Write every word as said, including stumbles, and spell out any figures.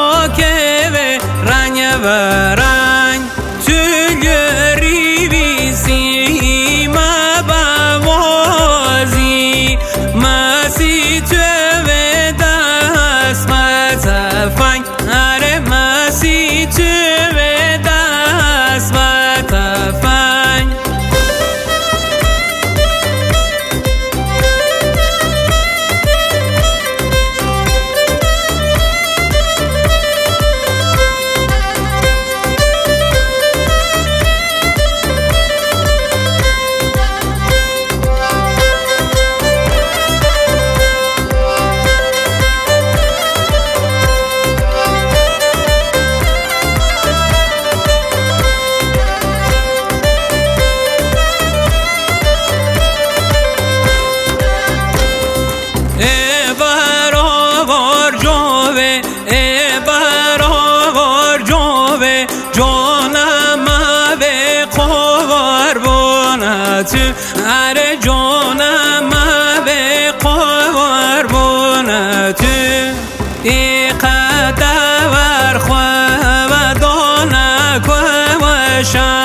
که به رنگ و رنگ تلگری بیسی ما بوازی مسی تو به دست متفنگ اره مسی تو به دست متفنگ ای برابر جوه جانم به قربانت اره جانم به قربانت ای قدر خواه و دانک و شم